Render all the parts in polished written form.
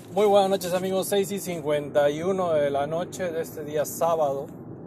Muy buenas noches amigos, 6:51 de la noche de este día sábado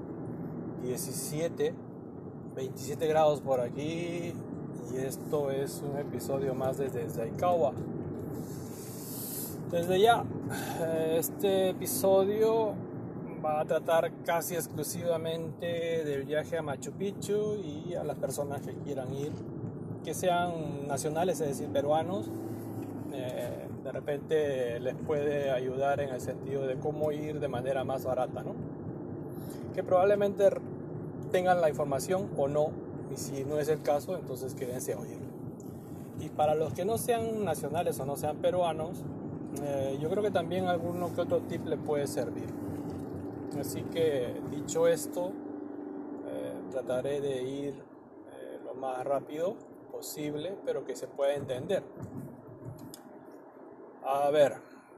27 grados por aquí, y esto es un episodio más desde Saikawa. Desde ya, este episodio va a tratar casi exclusivamente del viaje a Machu Picchu y a las personas que quieran ir, que sean nacionales, es decir, peruanos. De repente les puede ayudar en el sentido de cómo ir de manera más barata, ¿no? Que probablemente tengan la información o no, y si no es el caso, entonces quédense a oír. Y para los que no sean nacionales o no sean peruanos, yo creo que también alguno que otro tip le puede servir. Así que, dicho esto, trataré de ir lo más rápido posible, pero que se pueda entender. A ver,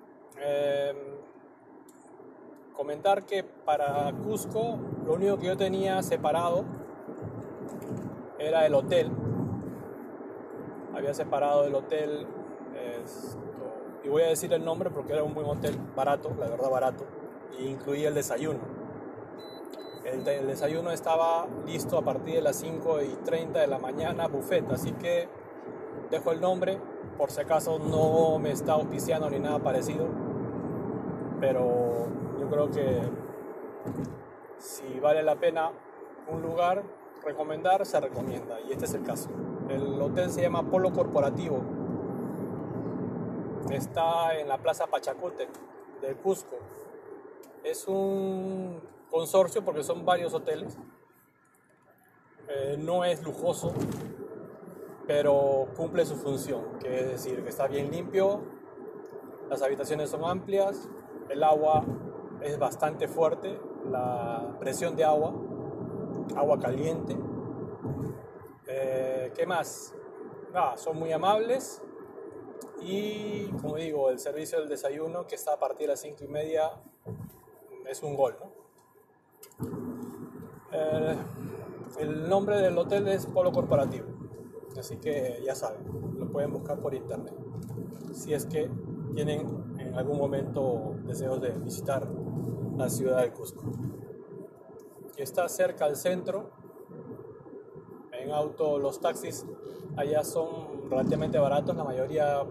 comentar que para Cusco lo único que yo tenía separado era el hotel. Había separado el hotel, y voy a decir el nombre porque era un buen hotel, barato, la verdad barato, y incluía el desayuno. El desayuno estaba listo a partir de las 5:30 de la mañana, buffet, así que dejo el nombre, por si acaso no me está auspiciando ni nada parecido, pero yo creo que si vale la pena un lugar recomendar, se recomienda, y este es el caso. El hotel se llama Polo Corporativo, está en la Plaza Pachacútec de Cusco. Es un consorcio porque son varios hoteles, no es lujoso, pero cumple su función, que es decir, que está bien limpio, las habitaciones son amplias, el agua es bastante fuerte, la presión de agua caliente. ¿Qué más? Son muy amables, y como digo, el servicio del desayuno, que está a partir de las 5:30, es un gol, ¿no? El nombre del hotel es Polo Corporativo, así que ya saben, lo pueden buscar por internet si es que tienen en algún momento deseos de visitar la ciudad de Cusco. Y está cerca al centro. En auto los taxis allá son relativamente baratos, la mayoría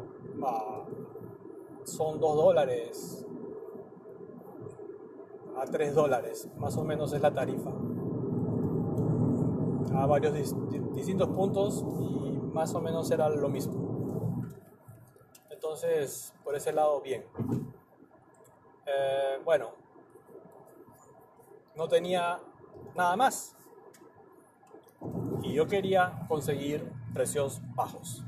son $2 a $3, más o menos es la tarifa, a varios distintos puntos, y más o menos era lo mismo. Entonces, por ese lado, bien. Bueno, no tenía nada más, y yo quería conseguir precios bajos.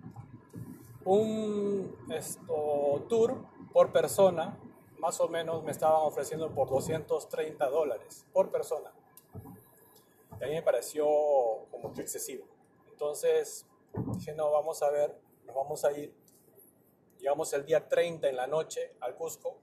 Un tour por persona, más o menos me estaban ofreciendo por $230 por persona. Y a mí me pareció como que excesivo. Entonces dije, no, vamos a ver, nos vamos a ir. Llegamos el día 30 en la noche al Cusco,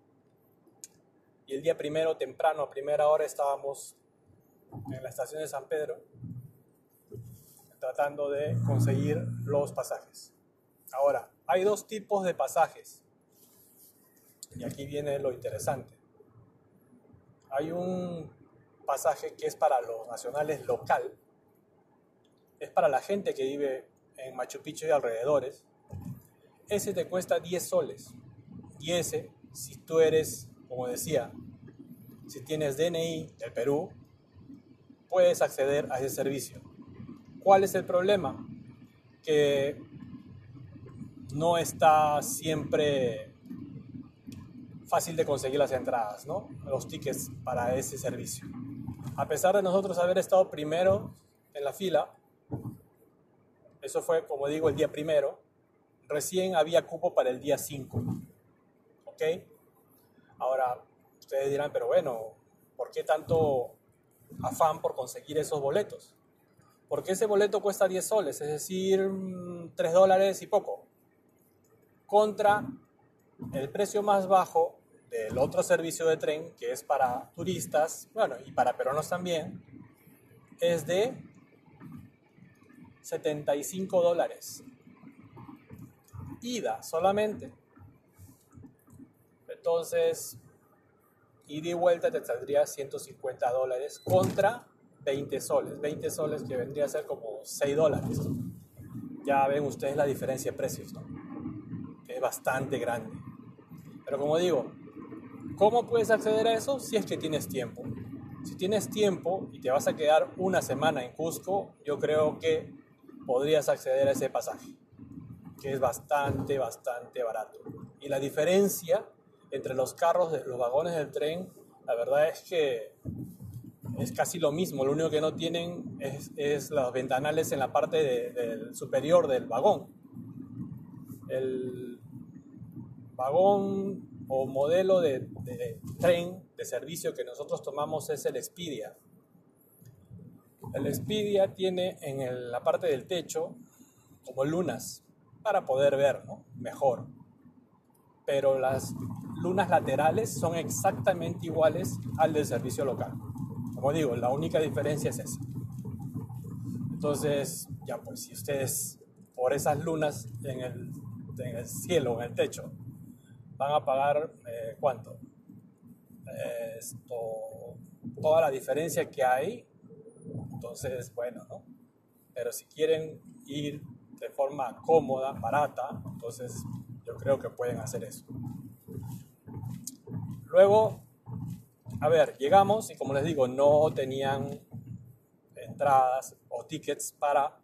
y el día primero temprano, a primera hora, estábamos en la estación de San Pedro tratando de conseguir los pasajes. Ahora, hay dos tipos de pasajes, y aquí viene lo interesante. Hay un pasaje que es para los nacionales local, es para la gente que vive en Machu Picchu y alrededores. Ese te cuesta 10 soles, y ese, si tú eres, como decía, si tienes DNI del Perú, puedes acceder a ese servicio. ¿Cuál es el problema? Que no está siempre fácil de conseguir las entradas, ¿no? Los tickets para ese servicio. A pesar de nosotros haber estado primero en la fila, eso fue, como digo, el día primero, recién había cupo para el día 5. ¿Ok? Ahora, ustedes dirán, pero bueno, ¿por qué tanto afán por conseguir esos boletos? Porque ese boleto cuesta 10 soles, es decir, $3 y poco, contra el precio más bajo del otro servicio de tren, que es para turistas, bueno, y para peruanos también, es de $75. Ida solamente. Entonces, ida y vuelta te saldría $150 contra 20 soles. 20 soles que vendría a ser como $6. Ya ven ustedes la diferencia de precios, ¿no? Que es bastante grande. Pero como digo, ¿cómo puedes acceder a eso? Si es que tienes tiempo. Si tienes tiempo y te vas a quedar una semana en Cusco, yo creo que podrías acceder a ese pasaje, que es bastante barato. Y la diferencia entre los vagones del tren, la verdad es que es casi lo mismo. Lo único que no tienen es los ventanales en la parte del superior del vagón. El vagón o modelo de tren de servicio que nosotros tomamos es el Expedia. El Expedia tiene en la parte del techo como lunas para poder ver, ¿no?, mejor. Pero las lunas laterales son exactamente iguales al del servicio local. Como digo, la única diferencia es esa. Entonces, ya pues, si ustedes por esas lunas en el cielo, en el techo, van a pagar, ¿cuánto? Toda la diferencia que hay. Entonces, bueno, ¿no? Pero si quieren ir de forma cómoda, barata, entonces yo creo que pueden hacer eso. Luego, a ver, llegamos y como les digo, no tenían entradas o tickets para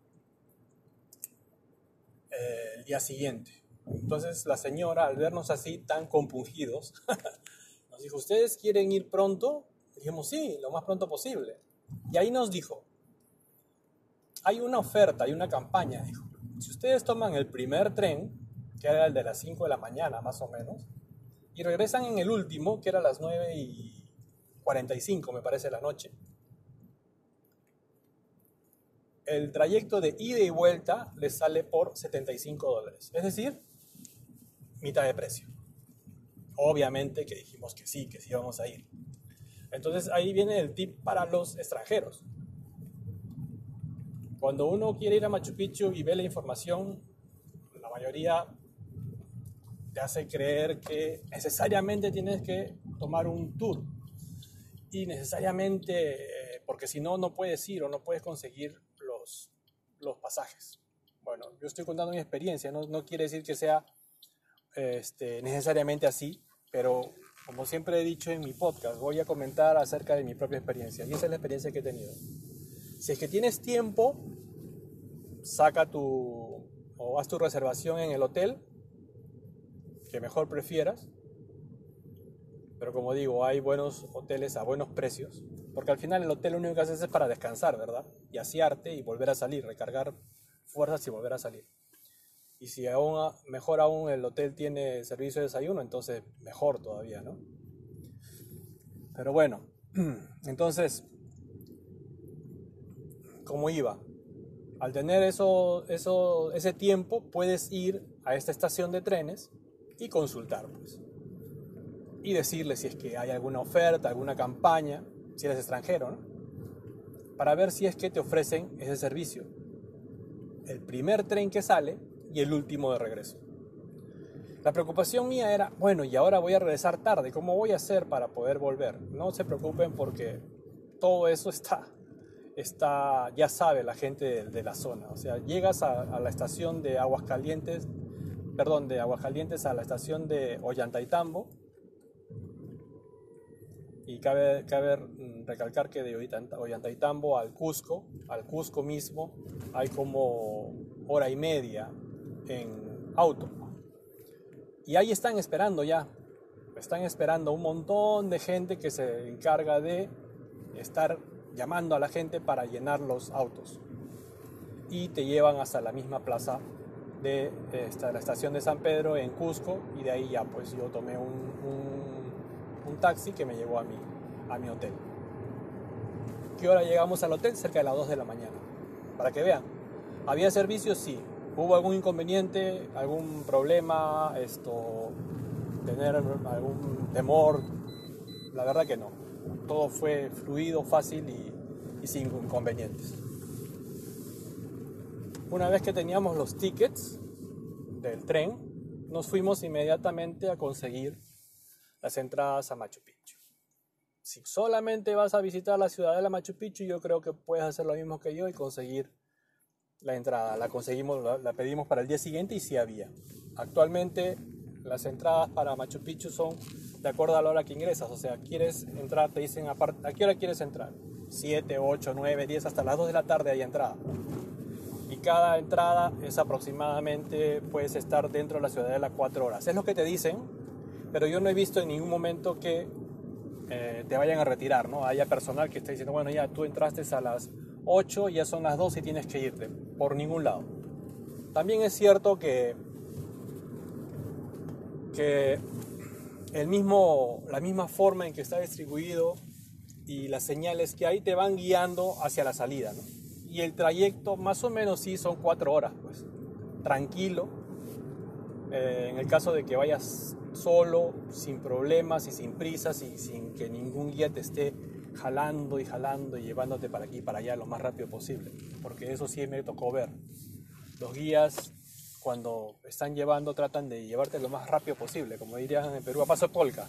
el día siguiente. Entonces la señora, al vernos así tan compungidos, nos dijo, ¿ustedes quieren ir pronto? Dijimos, sí, lo más pronto posible. Y ahí nos dijo, hay una oferta, hay una campaña, dijo. Si ustedes toman el primer tren, que era el de las 5 de la mañana más o menos, y regresan en el último, que era a las 9:45, me parece, de la noche, el trayecto de ida y vuelta les sale por $75. Es decir, mitad de precio. Obviamente que dijimos que sí íbamos a ir. Entonces ahí viene el tip para los extranjeros. Cuando uno quiere ir a Machu Picchu y ve la información, la mayoría te hace creer que necesariamente tienes que tomar un tour. Y necesariamente, porque si no, no puedes ir o no puedes conseguir los pasajes. Bueno, yo estoy contando mi experiencia, no quiere decir que sea necesariamente así, pero como siempre he dicho en mi podcast, voy a comentar acerca de mi propia experiencia, y esa es la experiencia que he tenido. Si es que tienes tiempo, haz tu reservación en el hotel que mejor prefieras, pero como digo, hay buenos hoteles a buenos precios, porque al final el hotel lo único que haces es para descansar, ¿verdad? Y asearte y volver a salir, recargar fuerzas y volver a salir. Y si mejor aún el hotel tiene servicio de desayuno, entonces mejor todavía, ¿no? Pero bueno, entonces, ¿cómo iba? Al tener ese tiempo, puedes ir a esta estación de trenes y consultar, pues. Y decirle si es que hay alguna oferta, alguna campaña, si eres extranjero, ¿no?, para ver si es que te ofrecen ese servicio. El primer tren que sale y el último de regreso. La preocupación mía era, bueno, y ahora voy a regresar tarde, ¿cómo voy a hacer para poder volver? No se preocupen porque todo eso ya sabe la gente de la zona. O sea, llegas a la estación de Aguascalientes a la estación de Ollantaytambo, y cabe recalcar que de Ollantaytambo al Cusco mismo, hay como hora y media en auto. Y ahí están esperando un montón de gente que se encarga de estar llamando a la gente para llenar los autos. Y te llevan hasta la misma plaza de la estación de San Pedro en Cusco, y de ahí ya pues yo tomé un taxi que me llevó a mi hotel. ¿Qué hora llegamos al hotel? Cerca de las 2 de la mañana. Para que vean, ¿había servicios? Sí. ¿Hubo algún inconveniente, algún problema, tener algún temor? La verdad que no. Todo fue fluido, fácil y sin inconvenientes. Una vez que teníamos los tickets del tren, nos fuimos inmediatamente a conseguir las entradas a Machu Picchu. Si solamente vas a visitar la ciudadela Machu Picchu, yo creo que puedes hacer lo mismo que yo y conseguir la entrada. La conseguimos, la pedimos para el día siguiente y sí había. Actualmente las entradas para Machu Picchu son de acuerdo a la hora que ingresas. O sea, quieres entrar, te dicen ¿a qué hora quieres entrar? 7, 8, 9, 10, hasta las 2 de la tarde hay entrada. Y cada entrada es aproximadamente, puedes estar dentro de la ciudadela 4 horas. Es lo que te dicen, pero yo no he visto en ningún momento que te vayan a retirar, ¿no? Haya personal que esté diciendo, bueno, ya tú entraste a las 8, ya son las 2 y tienes que irte, por ningún lado. También es cierto que la misma forma en que está distribuido y las señales que hay te van guiando hacia la salida, ¿no? Y el trayecto más o menos sí son 4 horas, pues, tranquilo. En el caso de que vayas solo, sin problemas y sin prisas y sin que ningún guía te esté jalando y llevándote para aquí y para allá lo más rápido posible, porque eso sí me tocó ver. Los guías, cuando están llevando, tratan de llevarte lo más rápido posible, como dirían en Perú, a paso de polka.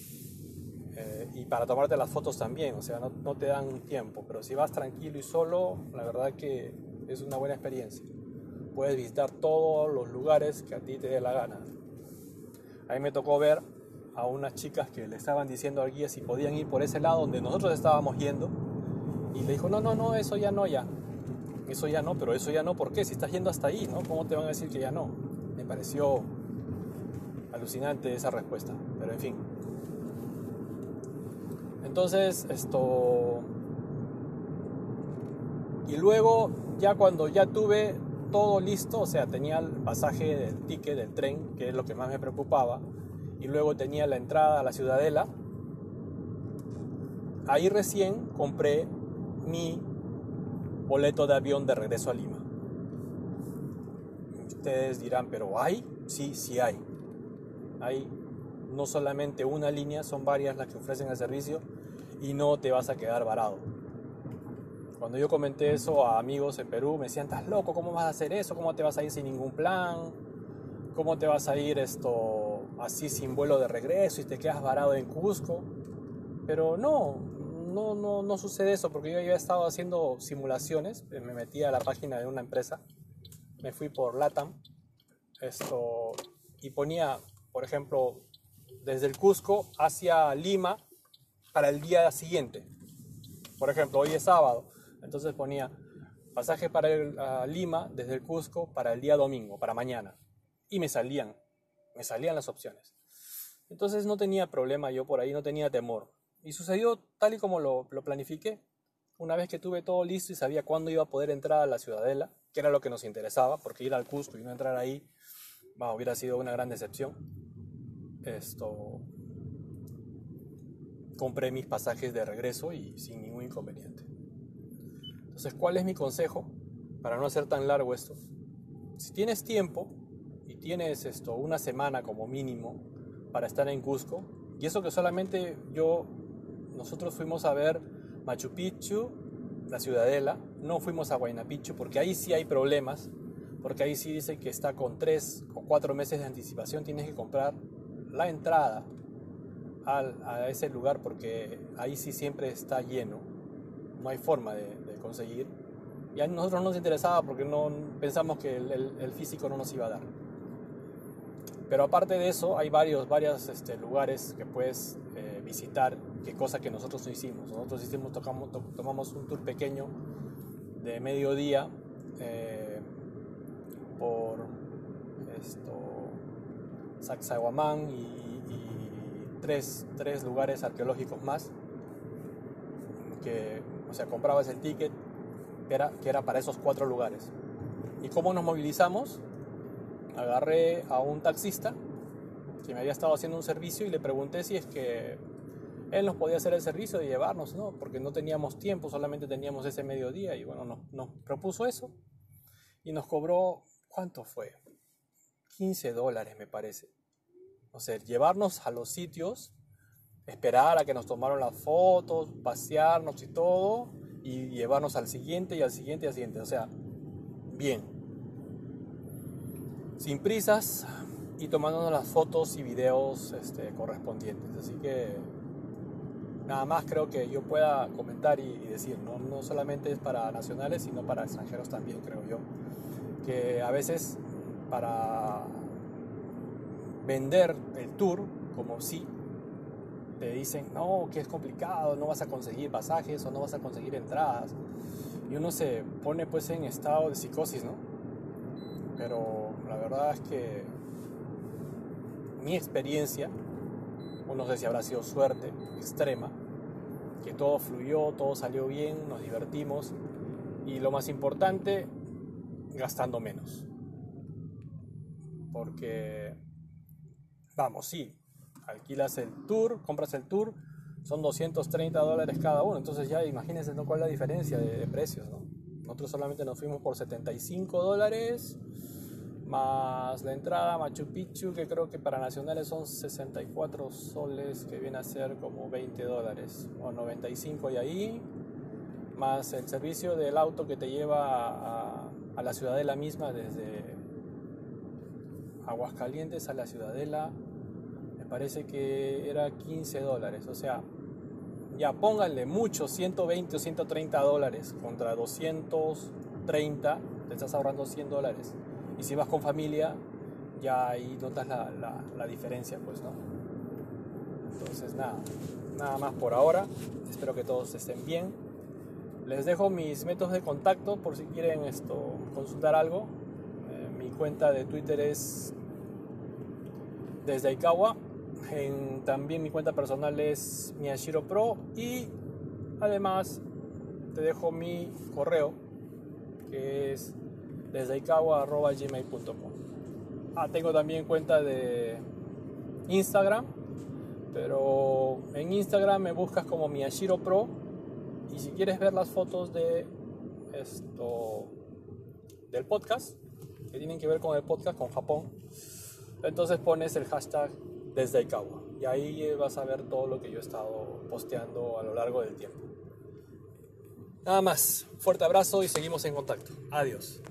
Y para tomarte las fotos también, o sea, no te dan tiempo, pero si vas tranquilo y solo, la verdad que es una buena experiencia. Puedes visitar todos los lugares que a ti te dé la gana. A mí me tocó ver a unas chicas que le estaban diciendo al guía si podían ir por ese lado donde nosotros estábamos yendo, y le dijo, no, eso ya no, pero eso ya no, ¿por qué? Si estás yendo hasta ahí, ¿no? ¿Cómo te van a decir que ya no? Me pareció alucinante esa respuesta, pero en fin. Entonces, y luego, ya cuando ya tuve todo listo, o sea, tenía el pasaje del ticket del tren, que es lo que más me preocupaba, y luego tenía la entrada a la ciudadela, ahí recién compré mi boleto de avión de regreso a Lima. Ustedes dirán, ¿pero hay? Sí hay. Hay no solamente una línea, son varias las que ofrecen el servicio y no te vas a quedar varado. Cuando yo comenté eso a amigos en Perú, me decían, ¿estás loco? ¿Cómo vas a hacer eso? ¿Cómo te vas a ir sin ningún plan? ¿Cómo te vas a ir así sin vuelo de regreso y te quedas varado en Cusco? Pero no sucede eso, porque yo ya he estado haciendo simulaciones. Me metí a la página de una empresa, me fui por LATAM, y ponía, por ejemplo, desde el Cusco hacia Lima para el día siguiente. Por ejemplo, hoy es sábado, entonces ponía pasaje para Lima desde el Cusco para el día domingo, para mañana. Y me salían las opciones. Entonces no tenía problema yo por ahí, no tenía temor. Y sucedió tal y como lo planifiqué. Una vez que tuve todo listo y sabía cuándo iba a poder entrar a la ciudadela, que era lo que nos interesaba, porque ir al Cusco y no entrar ahí, hubiera sido una gran decepción. Compré mis pasajes de regreso y sin ningún inconveniente. Entonces, ¿cuál es mi consejo? Para no hacer tan largo esto. Si tienes tiempo y tienes una semana como mínimo para estar en Cusco, y eso que solamente nosotros fuimos a ver Machu Picchu, la ciudadela, no fuimos a Huayna Picchu porque ahí sí hay problemas, porque ahí sí dice que está con 3 o 4 meses de anticipación, tienes que comprar la entrada a ese lugar porque ahí sí siempre está lleno, no hay forma de conseguir, y a nosotros no nos interesaba porque no pensamos que el físico no nos iba a dar. Pero aparte de eso hay varios lugares que puedes visitar, que cosa que nosotros no hicimos. Nosotros tomamos un tour pequeño de mediodía por Sacsayhuamán y tres lugares arqueológicos más, comprabas el ticket que era para esos 4 lugares. ¿Y cómo nos movilizamos? Agarré a un taxista que me había estado haciendo un servicio y le pregunté si es que él nos podía hacer el servicio de llevarnos, ¿no? Porque no teníamos tiempo, solamente teníamos ese mediodía, y bueno, nos propuso eso y nos cobró, ¿cuánto fue? $15 me parece. O sea, llevarnos a los sitios, esperar a que nos tomaron las fotos, pasearnos y todo, y llevarnos al siguiente y al siguiente y al siguiente. O sea, bien. Sin prisas, y tomándonos las fotos y videos correspondientes. Así que nada más creo que yo pueda comentar y decir, no solamente es para nacionales, sino para extranjeros también, creo yo. Que a veces para vender el tour, como si te dicen, no, que es complicado, no vas a conseguir pasajes o no vas a conseguir entradas. Y uno se pone pues en estado de psicosis, ¿no? Pero la verdad es que mi experiencia, no sé si habrá sido suerte extrema, que todo fluyó, todo salió bien, nos divertimos y lo más importante, gastando menos. Porque, vamos, sí, alquilas el tour, compras el tour, son $230 cada uno, entonces ya imagínense, ¿no?, cuál es la diferencia de precios, ¿no? Nosotros solamente nos fuimos por $75, más la entrada a Machu Picchu, que creo que para nacionales son 64 soles, que viene a ser como $20 o 95 y ahí, más el servicio del auto que te lleva a la ciudadela misma, desde Aguascalientes a la ciudadela, me parece que era $15, o sea, ya pónganle mucho, 120 o $130 contra 230, te estás ahorrando $100. Y si vas con familia, ya ahí notas la diferencia, pues, ¿no? Entonces, nada más por ahora. Espero que todos estén bien. Les dejo mis métodos de contacto por si quieren consultar algo. Mi cuenta de Twitter es desde Aikawa. También mi cuenta personal es Miyashiro Pro. Y además te dejo mi correo, que es desdeaikawa@gmail.com. Tengo también cuenta de Instagram, pero en Instagram me buscas como Miyashiro Pro, y si quieres ver las fotos del podcast, que tienen que ver con el podcast, con Japón, entonces pones el hashtag desdeaikawa y ahí vas a ver todo lo que yo he estado posteando a lo largo del tiempo. Nada más, fuerte abrazo y seguimos en contacto. Adiós.